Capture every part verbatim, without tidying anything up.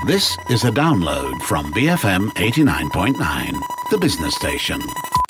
This is a download from B F M eighty-nine point nine, the business station.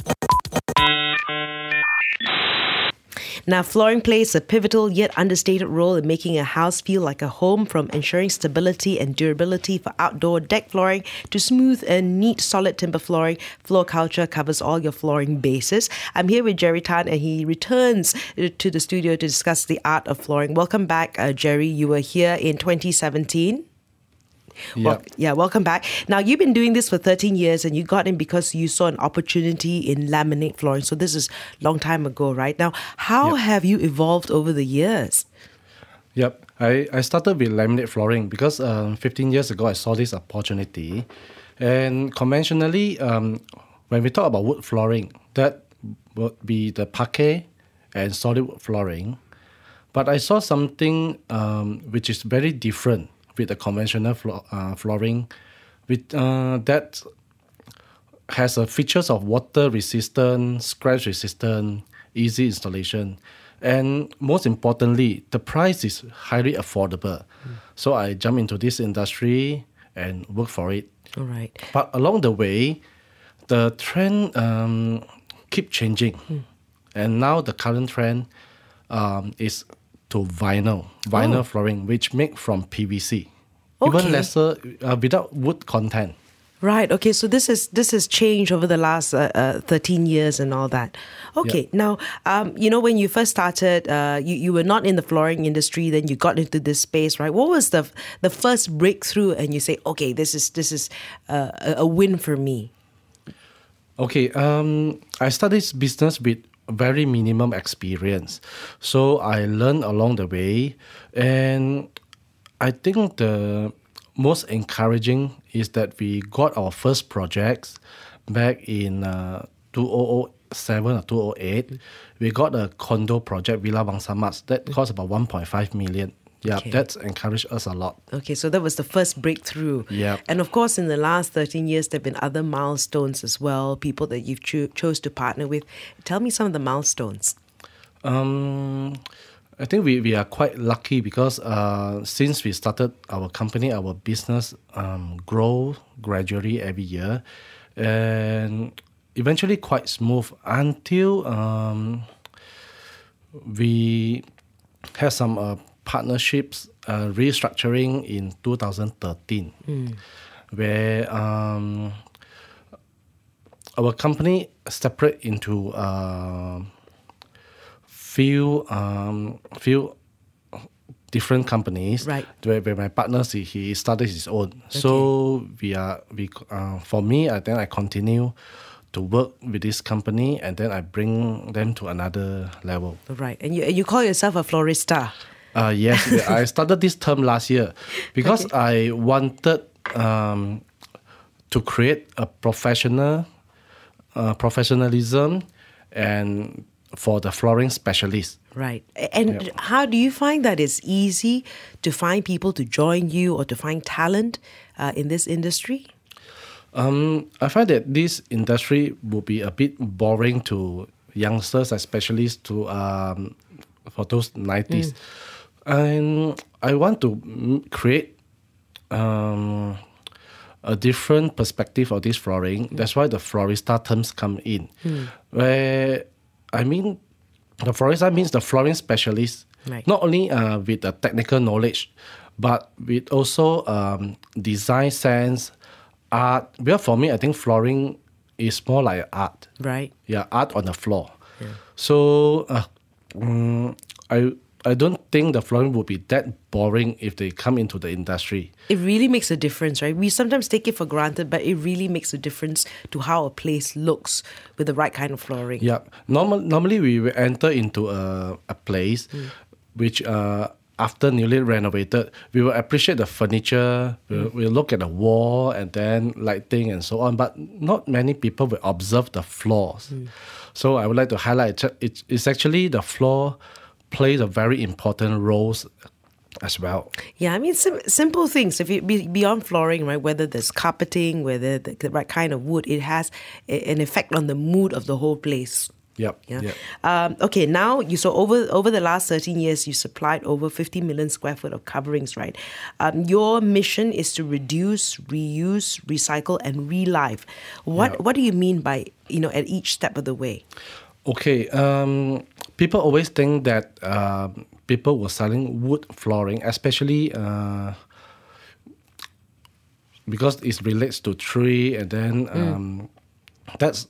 Now, flooring plays a pivotal yet understated role in making a house feel like a home, from ensuring stability and durability for outdoor deck flooring to smooth and neat solid timber flooring. Floor Culture covers all your flooring bases. I'm here with Jerry Tan, and he returns to the studio to discuss the art of flooring. Welcome back, uh, Jerry. You were here in twenty seventeen. Yeah. Well, yeah, welcome back. Now, you've been doing this for thirteen years, and you got in because you saw an opportunity in laminate flooring. So this is a long time ago, right? Now, how Yep. have you evolved over the years? Yep. I, I started with laminate flooring because um, fifteen years ago I saw this opportunity. And conventionally, um, when we talk about wood flooring, that would be the parquet and solid wood flooring. But I saw something um, which is very different with the conventional flo- uh, flooring, with uh, that has a features of water resistant, scratch resistant, easy installation, and most importantly, the price is highly affordable. Mm. So I jumped into this industry and worked for it. All right. But along the way, the trend um, keep changing, mm. and now the current trend um, is to vinyl, vinyl Oh. flooring, which make from P V C, Okay. even lesser uh, without wood content. Right. Okay. So this is this has changed over the last uh, uh, thirteen years and all that. Okay. Yep. Now, um, you know, when you first started, uh, you you were not in the flooring industry. Then you got into this space, right? What was the the first breakthrough? And you say, okay, this is this is uh, a, a win for me. Okay, um, I started this business with very minimum experience. So I learned along the way. And I think the most encouraging is that we got our first projects back in uh, two thousand seven or two thousand eight. We got a condo project, Villa Wangsamas, that cost about one point five million. Yeah, Okay. that's encouraged us a lot. Okay, so that was the first breakthrough. Yep. And of course, in the last thirteen years, there have been other milestones as well, people that you've cho- chose to partner with. Tell me some of the milestones. Um, I think we, we are quite lucky because uh, since we started our company, our business um, grow gradually every year, and eventually quite smooth until um, we had some uh, partnerships uh, restructuring in two thousand thirteen, mm. where um, our company separate into uh, few um, few different companies. Right. Where, where my partner he, he started his own. Okay. So we are we uh, for me I then I continue to work with this company, and then I bring them to another level. Right. And you you call yourself a florista. Uh, yes, I started this term last year because okay. I wanted um, to create a professional uh, professionalism and for the flooring specialist. Right. And yep. how do you find that it's easy to find people to join you or to find talent uh, in this industry? Um, I find that this industry will be a bit boring to youngsters, especially to um, for those nineties. Mm. And I want to create um, a different perspective of this flooring. Mm. That's why the florista terms come in. Mm. Where, I mean, the florista means the flooring specialist, right. Not only uh, with the technical knowledge, but with also um, design sense, art. Well, for me, I think flooring is more like art. Right. Yeah, art on the floor. Yeah. So, uh, um, I... I don't think the flooring would be that boring if they come into the industry. It really makes a difference, right? We sometimes take it for granted, but it really makes a difference to how a place looks with the right kind of flooring. Yeah. Normal, normally, we will enter into a, a place mm. which, uh, after newly renovated, we will appreciate the furniture, we'll, mm. we'll look at the wall and then lighting and so on, but not many people will observe the floors. Mm. So I would like to highlight it, it's actually the floor plays a very important role as well. Yeah, I mean, sim- simple things. If you be beyond flooring, right, whether there's carpeting, whether the, the right kind of wood, it has a, an effect on the mood of the whole place. Yep. Yeah. Yep. Um, okay. Now you so over over the last thirteen years, you supplied over fifty million square foot of coverings, right? Um, your mission is to reduce, reuse, recycle, and relive. What Yeah. What do you mean by, you know, at each step of the way? Okay. Um, people always think that uh, people were selling wood flooring, especially uh, because it relates to tree, and then um, that's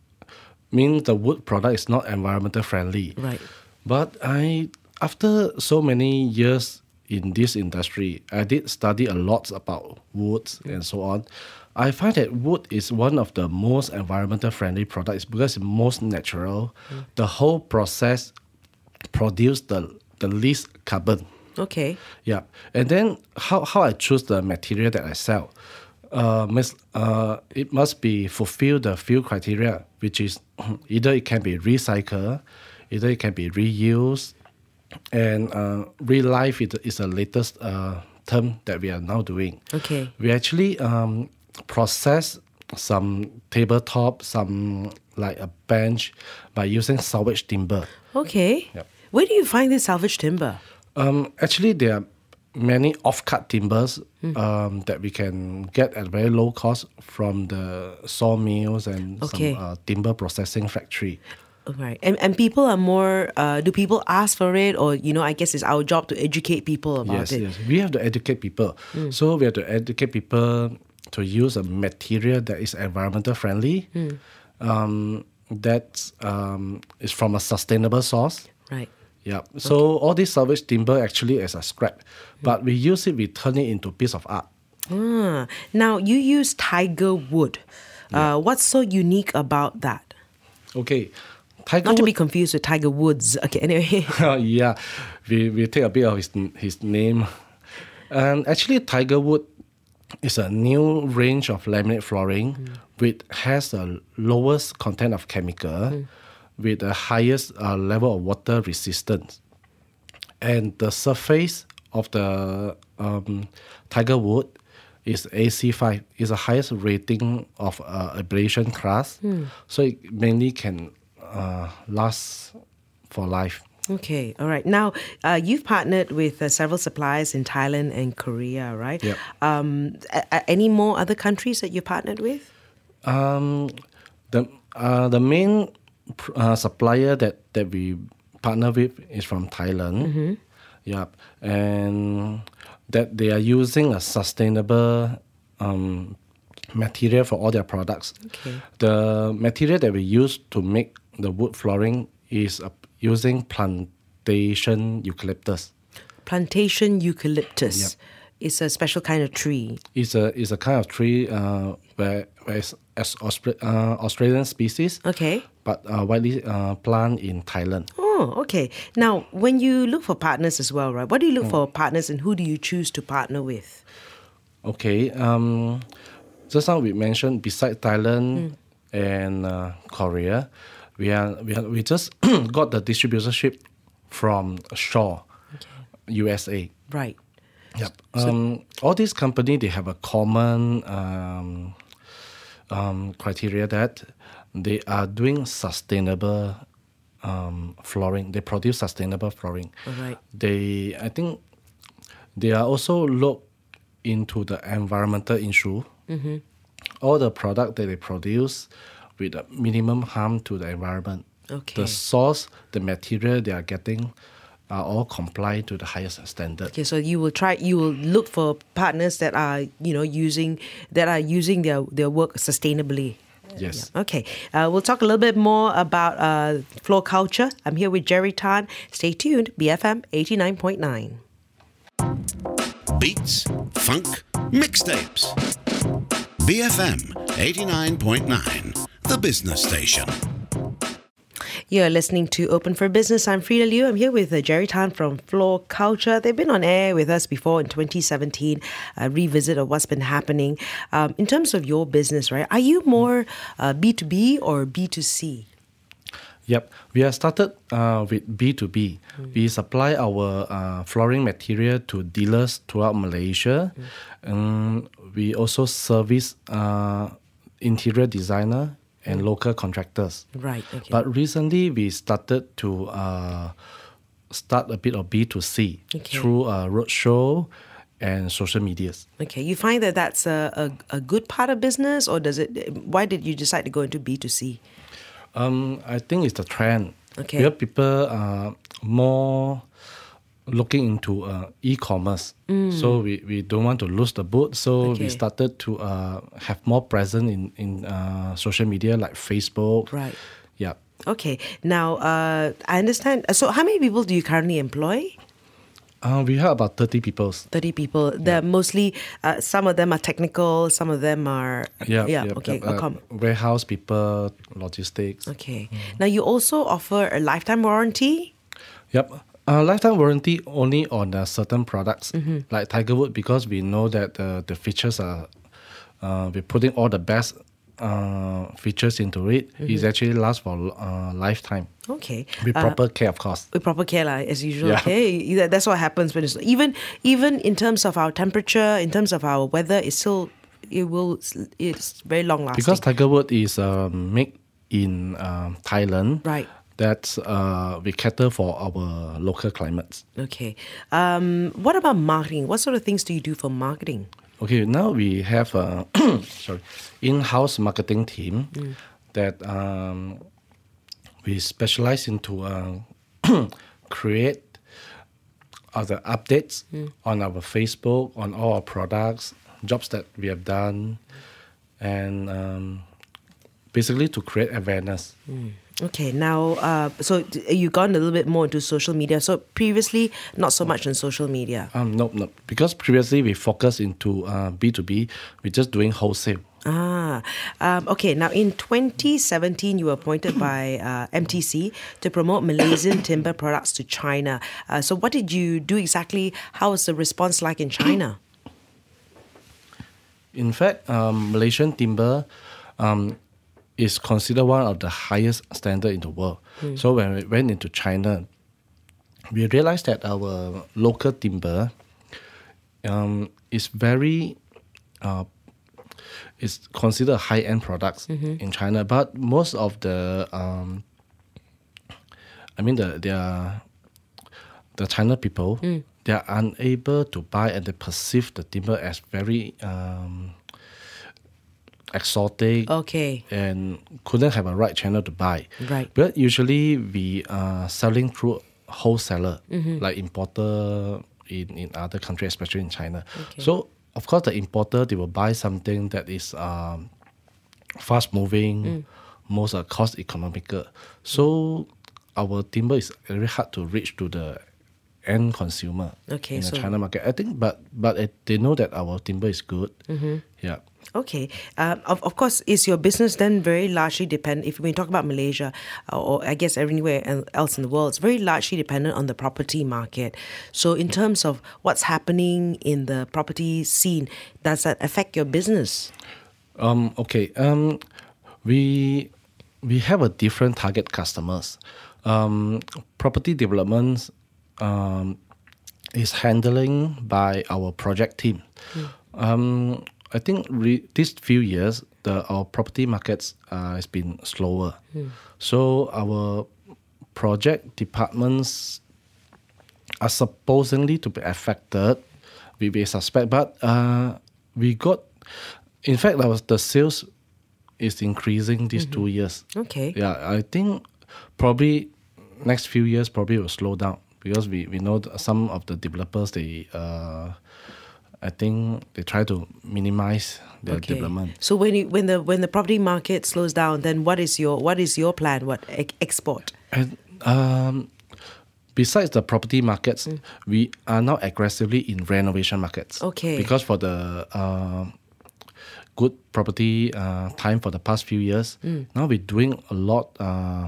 means the wood product is not environmental friendly. Right. But I, after so many years in this industry, I did study a lot about woods and so on. I find that wood is one of the most environmental friendly products because it's most natural. The whole process produce the, the least carbon. Okay. Yeah. And then how, how I choose the material that I sell. Uh, mis- uh, it must be fulfill the few criteria, which is either it can be recycled, either it can be reused, and uh, relive it is the latest uh, term that we are now doing. Okay. We actually um, process some tabletop, some like a bench by using salvage timber. Okay. Yep. Where do you find this salvage timber? Um, actually, there are many off-cut timbers um, that we can get at very low cost from the sawmills and Okay. some uh, timber processing factory. Right. And and people are more, uh, do people ask for it? Or, you know, I guess it's our job to educate people about Yes, it. yes. We have to educate people. So we have to educate people to use a material that is environmental friendly, um, that um, is from a sustainable source. Right. Yeah. So all this salvage timber actually is a scrap, but we use it, we turn it into a piece of art. Ah. Now, you use tiger wood. Uh, what's so unique about that? Okay. Tiger Not to wood, be confused with Tiger Woods. Okay, anyway. yeah, we, we take a bit of his, his name. And actually, Tiger Wood is a new range of laminate flooring mm. which has the lowest content of chemical mm. with the highest uh, level of water resistance. And the surface of the um, Tiger Wood is A C five. It's the highest rating of uh, abrasion class. Mm. So it mainly can uh, last for life. Okay, all right. Now, uh, you've partnered with uh, several suppliers in Thailand and Korea, right? Yep. Um, a- a- any more other countries that you partnered with? Um, the uh, the main pr- uh, supplier that, that we partner with is from Thailand. Mm-hmm. Yeah, and that they are using a sustainable um, material for all their products. Okay. The material that we use to make the wood flooring is uh, using plantation eucalyptus. Plantation eucalyptus. Yep. It's a special kind of tree. It's a it's a kind of tree uh, where where it's as Austra- uh, Australian species, Okay. but uh, widely uh, planted in Thailand. Oh, okay. Now, when you look for partners as well, right? What do you look for partners and who do you choose to partner with? Okay. Um, just now we mentioned beside Thailand and uh, Korea, we are we are, we just got the distributorship from Shaw, U S A. Right. Yep. Um, all these companies, they have a common um, um, criteria that they are doing sustainable um, flooring. They produce sustainable flooring. All right. They, I think, they are also look into the environmental issue. Mm-hmm. All the product that they produce with a minimum harm to the environment. Okay. The source, the material they are getting, are all comply to the highest standard. Okay, so you will try, you will look for partners that are, you know, using that are using their their work sustainably. Yes. Yeah. Okay, uh, we'll talk a little bit more about uh, floor culture. I'm here with Jerry Tan. Stay tuned. B F M eighty-nine point nine. Beats, funk, mixtapes. B F M eighty-nine point nine, the business station. You're listening to Open for Business. I'm Frida Liu. I'm here with uh, Jerry Tan from Floor Culture. They've been on air with us before in twenty seventeen, a revisit of what's been happening. Um, in terms of your business, right, are you more uh, B two B or B two C? Yep. We have started uh, with B two B. Mm. We supply our uh, flooring material to dealers throughout Malaysia. Mm. And we also service uh, interior designer and local contractors. Right. Okay. But recently, we started to uh, start a bit of B two C Okay. through a roadshow and social medias. Okay, you find that that's a, a, a good part of business, or does it? Why did you decide to go into B two C? Um, I think it's the trend. Okay. Where people are more looking into uh, e-commerce. So we, we don't want to lose the boat. So Okay. we started to uh, have more presence in, in uh, social media like Facebook. Right. Yeah. Okay. Now, uh, I understand. So, how many people do you currently employ? Uh, we have about thirty people. thirty people. They're mostly, uh, some of them are technical, some of them are. Yeah. Yeah. yeah, Okay. uh, accom- warehouse people, logistics. okay. Now, you also offer a lifetime warranty. Yep. Uh, lifetime warranty only on uh, certain products Mm-hmm. like Tigerwood, because we know that uh, the features are, uh, we're putting all the best uh, features into it. Mm-hmm. It actually lasts for uh, lifetime Okay. with Uh, proper care, of course. with proper care, like, as usual. Yeah. Okay, That- that's what happens when it's even even in terms of our temperature, in terms of our weather, it's still it will it's very long lasting. Because Tigerwood is uh, made in um, Thailand. Right. That's uh, we cater for our local climates. Okay. Um, what about marketing? What sort of things do you do for marketing? Okay, now we have a sorry in-house marketing team that um, we specialize into uh, create other updates on our Facebook, on all our products, jobs that we have done, and um, basically to create awareness. Okay, now, uh, so d- you gone a little bit more into social media. So previously, not so much on social media. Um, no, no, because previously we focused into uh, B two B, we're just doing wholesale. Ah, um, okay. Now, in twenty seventeen, you were appointed by uh, M T C to promote Malaysian timber products to China. Uh, so, what did you do exactly? How was the response like in China? In fact, um, Malaysian timber um, is considered one of the highest standard in the world. So when we went into China, we realized that our local timber um, is very uh, is considered high-end products in China. But most of the um, I mean the their the China people, they are unable to buy, and they perceive the timber as very um, exotic Okay. and couldn't have a right channel to buy. Right. But usually we are selling through wholesaler, like importer in, in other countries, especially in China. Okay. So of course the importer, they will buy something that is um, fast moving, most are cost economical. So our timber is very hard to reach to the end consumer Okay, in the so- China market. I think, but but it, they know that our timber is good. Yeah. Okay. Um, of, of course, is your business then very largely dependent, if we talk about Malaysia, uh, or I guess everywhere el- else in the world, it's very largely dependent on the property market. So in terms of what's happening in the property scene, does that affect your business? Um, okay. Um, we we have a different target customers. Um, property developments um, is handling by our project team. Um, I think re- these few years, the our property markets uh, has been slower. So our project departments are supposedly to be affected. We, we suspect, but uh, we got. In fact, that was the sales is increasing these two years. Okay. Yeah, I think probably next few years probably will slow down because we, we know that some of the developers, they uh, I think they try to minimize their Okay. development. So when you, when the when the property market slows down, then what is your what is your plan? What e- export? And um, besides the property markets, we are now aggressively in renovation markets. Okay. Because for the uh, good property uh, time for the past few years, now we're doing a lot uh,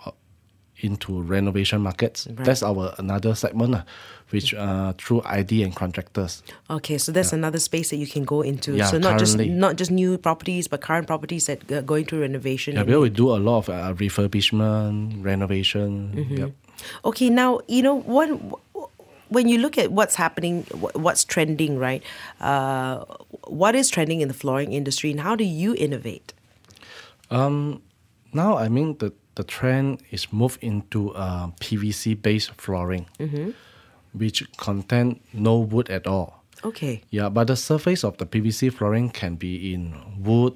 into renovation markets. Right. That's our another segment, uh, which uh, through I D and contractors. Okay, so that's another space that you can go into. Yeah, so not just currently. not just new properties, but current properties that are going through renovation. Yeah, and- where we do a lot of uh, refurbishment, renovation. Yep. Okay, now you know what. When you look at what's happening, wh- what's trending, right? Uh, what is trending in the flooring industry, and how do you innovate? Um, now I mean the the trend is move into uh, P V C based flooring, which contain no wood at all. Okay. Yeah, but the surface of the P V C flooring can be in wood,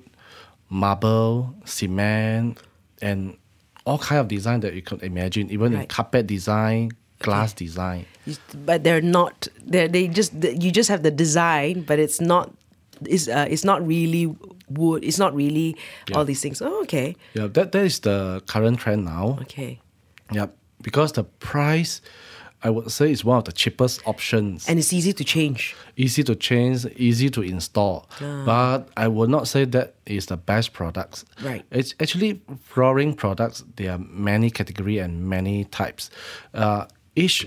marble, cement, and all kind of design that you can imagine, even in Right. carpet design, glass design. You- But they're not. They they just you just have the design, but it's not. It's uh, it's not really wood. It's not really all these things. Oh, okay. Yeah, that that is the current trend now. Okay. Yeah, because the price, I would say, is one of the cheapest options. And it's easy to change. Easy to change, easy to install. But I would not say that is the best products. Right. It's actually flooring products. There are many category and many types. Uh, each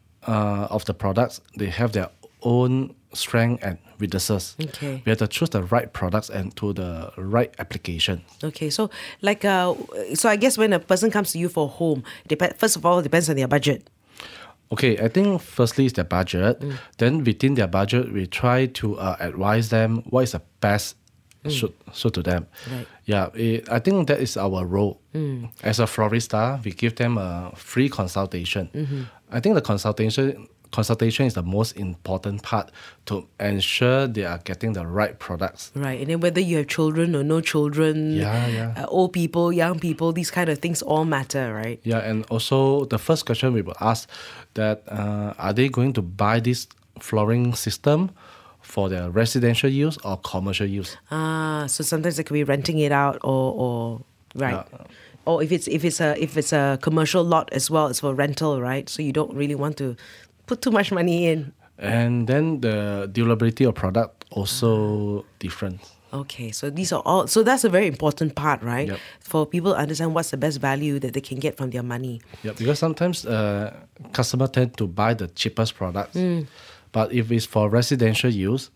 uh, of the products, they have their own strength and weaknesses. Okay. We have to choose the right products and to the right application. Okay, so like uh, so I guess when a person comes to you for home, dep- first of all, it depends on their budget. Okay, I think firstly is their budget. Then within their budget, we try to uh, advise them what is the best suit, suit to them. Right. Yeah, it, I think that is our role. As a florista, we give them a free consultation. I think the consultation consultation is the most important part to ensure they are getting the right products. Right, and then whether you have children or no children, Yeah, yeah. Uh, old people, young people, these kind of things all matter, right? Yeah, and also the first question we will ask that uh, are they going to buy this flooring system for their residential use or commercial use? Ah, so sometimes they could be renting it out, or, or right, or if it's if it's a if it's a commercial lot as well, it's for rental, right? So you don't really want to put too much money in. And then the durability of product also different. Okay, so these are all. So that's a very important part, right? Yep. For people to understand what's the best value that they can get from their money. Yeah, because sometimes uh, customer tend to buy the cheapest products. But if it's for residential use,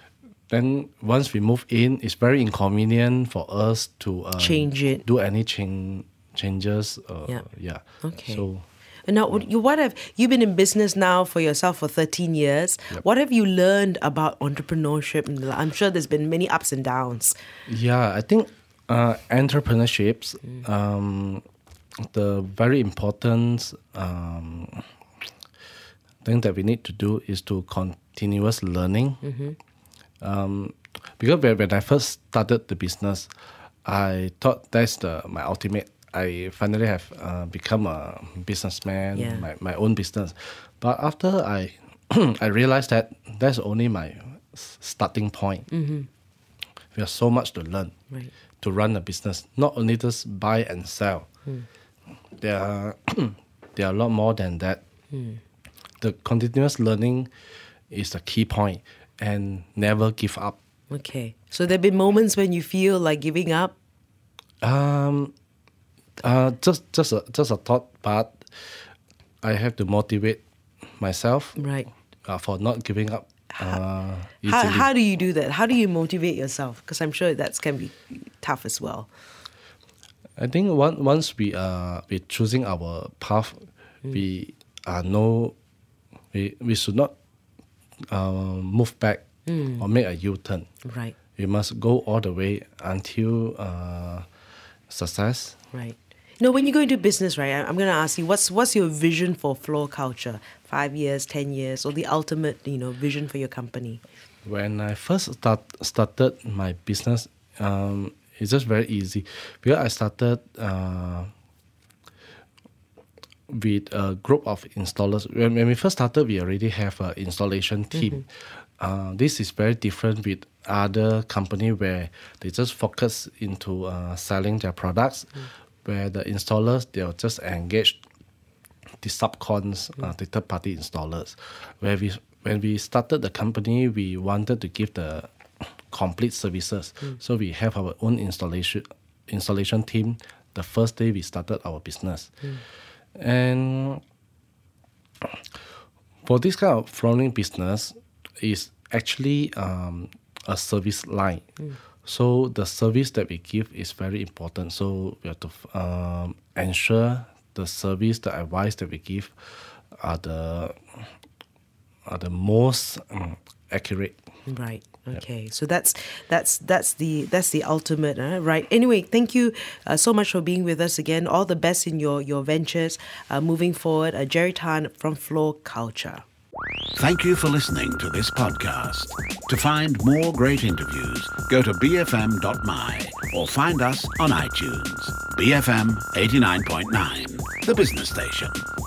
then once we move in, it's very inconvenient for us to uh, Change it. do any change changes. Uh, Yeah. yeah. Okay. So. And now, what you what have you've been in business now for yourself for thirteen years? What have you learned about entrepreneurship? I'm sure there's been many ups and downs. Yeah, I think uh, entrepreneurships, um, the very important um, thing that we need to do is to continuous learning. Um, because when, when I first started the business, I thought that's the my ultimate. I finally have uh, become a businessman, Yeah. my, my own business. But after I I realized that that's only my s- starting point. We have so much to learn Right. to run a business. Not only just buy and sell. There are there are a lot more than that. The continuous learning is the key point, and never give up. Okay. So there've been moments when you feel like giving up. Um, uh, just just a just a thought, but I have to motivate myself Right. uh, for not giving up uh, How, easily. how do you do that? How do you motivate yourself? Because I'm sure that can be tough as well. I think one, once we are we choosing our path, we are no, we we should not uh, move back or make a U-turn. Right. We must go all the way until uh, success. Right. You know, when you go into business, right, I- I'm going to ask you, what's what's your vision for Floor Culture? Five years, ten years, or the ultimate, you know, vision for your company? When I first start, started my business, um, it's just very easy because I started uh, with a group of installers. When, when we first started, we already have an installation team. Uh, this is very different with other company where they just focus into uh, selling their products, where the installers, they'll just engage the subcons, uh, the third-party installers. Where we, when we started the company, we wanted to give the complete services. So we have our own installation installation team. The first day we started our business, and for this kind of flooring business, is actually um, a service line. So the service that we give is very important. So we have to um, ensure the service, the advice that we give are the are the most um, accurate. Right. Okay, so that's that's that's the that's the ultimate, uh, right? Anyway, thank you uh, so much for being with us again. All the best in your your ventures uh, moving forward. Uh, Jerry Tan from Flow Culture. Thank you for listening to this podcast. To find more great interviews, go to b f m dot m y or find us on iTunes. B F M eighty-nine point nine, the business station.